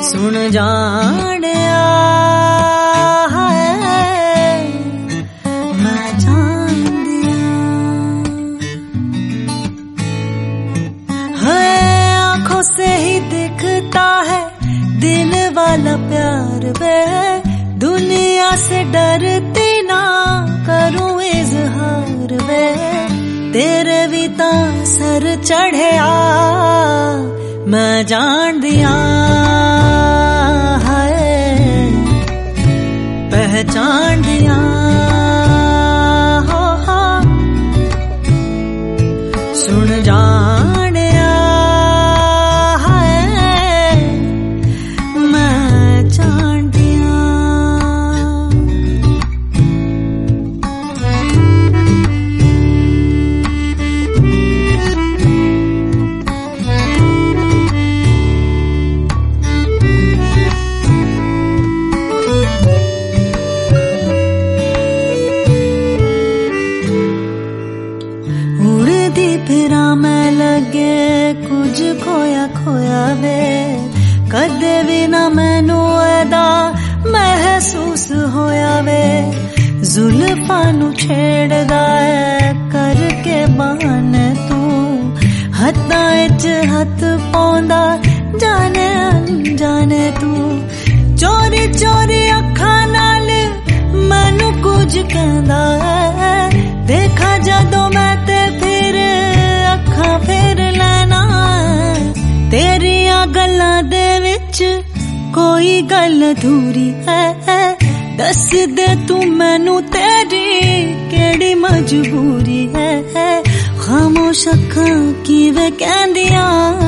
सुन जानिया मैं जान दिया है। आंखों से ही दिखता है दिल वाला प्यार वे, दुनिया से डरती ना करूं इजहार वे। तेरे भी ता सर चढ़िया मैं जान दिया है, पहचान दिया हो। सुन जानिया है मैं जान दिया। फिरा मैं लगे कुछ खोया खोया वे, कदे भी ना मैनू अदा महसूस होया वे। जुल्फां नू छेड़दा है करके बहाने तू, हत्थां विच हत्थ पाउंदा जाने अनजाने तू। चोरी चोरी अखां नाल मैनू कुछ कहंदा है, देखा जदों मैं ते फिर अखां फेर लेना। तेरिया गल्लां दे विच कोई गल अधूरी है, दस दे तू मैनू तेरी केड़ी मजबूरी है। खामोश अखां किवें कहंदियां